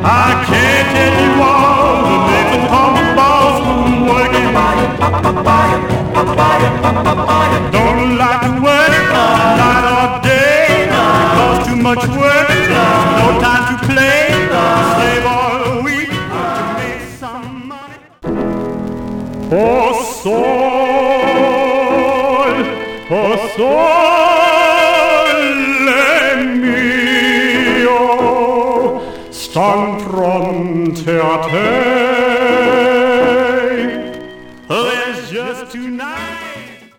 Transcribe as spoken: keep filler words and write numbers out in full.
I can't tell you all the niggas call me boss who's working. Don't like to work night or day. It costs too much work, no time to play. Slave all week to make some money. Oh sol, oh sole mio, stand fronte a te.